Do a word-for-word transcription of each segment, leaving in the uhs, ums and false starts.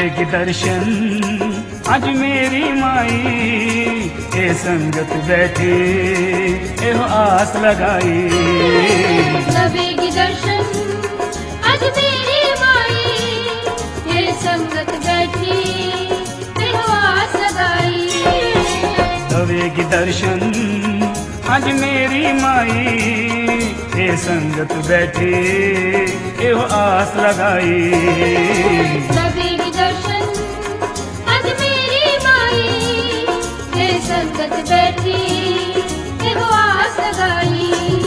दवेगी दर्शन आज मेरी माई, ए संगत बैठी एहो आस लगाई। दवेगी दर्शन आज मेरी माई, ए संगत बैठी एहो आस लगाई। दवेगी दर्शन आज मेरी माई, ए संगत बैठी एहो आस लगाई। दवेगी दर्शन आज मेरी माई, ए संगत बैठी एहो आस लगाई।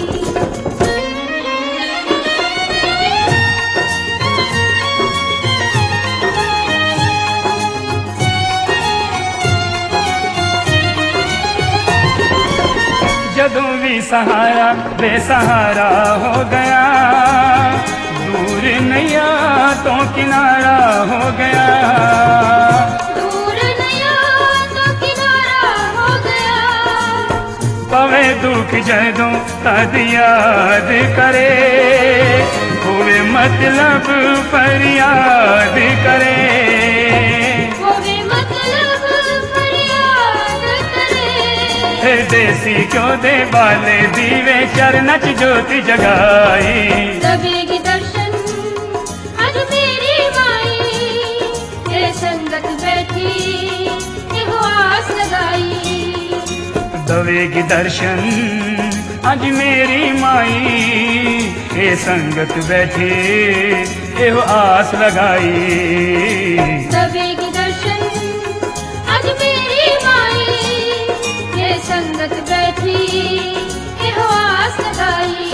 जदों भी सहारा बेसहारा हो गया, दूर नैया तो किनारा हो गया। दूर नैया तो किनारा हो गया। पवे दुख जदों तद याद करे, हुए मतलब फरियाद करे। देसी क्यों दे बाले दीवे चरणच ज्योति जगाई। दवेगी दर्शन आज मेरी माई, ए संगत बैठी एहो आस लगाई। दवेगी दर्शन आज मेरी माई, ए संगत बैठी एहो आस लगाई। दवेगी दर्शन आज मेरी माई, ए संगत बैठी एहो आस लगाई।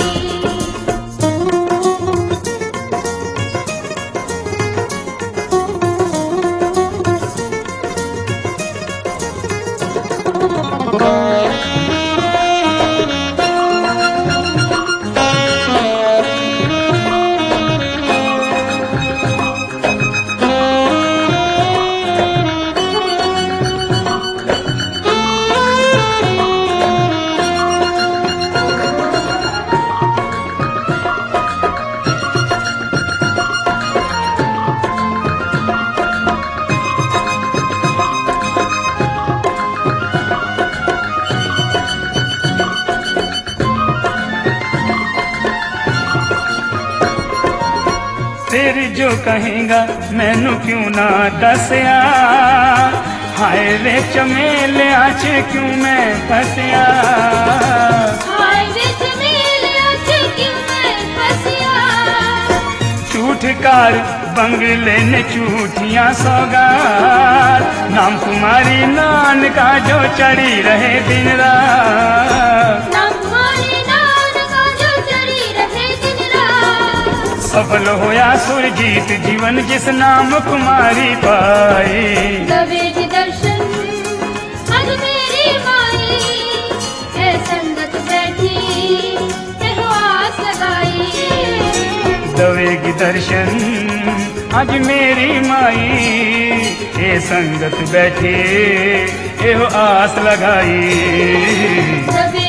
फिर जो कहेगा मैनू क्यों ना दसिया, हाय वे चमेले आच क्यों मैं फसिया। हाय वे चमेले आच क्यों मैं फसिया। झूठ कार बंगले ने झूठियां सौगात, नाम तुम्हारी नान का जो चढ़ी रहे दिन रात। नाम तुम्हारी नान का जो चढ़ी रहे दिन रात। सफल होया सुरजीत जीवन जिस नाम कुमारी पाई। दवेगी दर्शन आज मेरी माई, ए संगत बैठी एहो आस लगाई। दवेगी दर्शन आज मेरी माई, ए संगत बैठे एहो आस लगाई।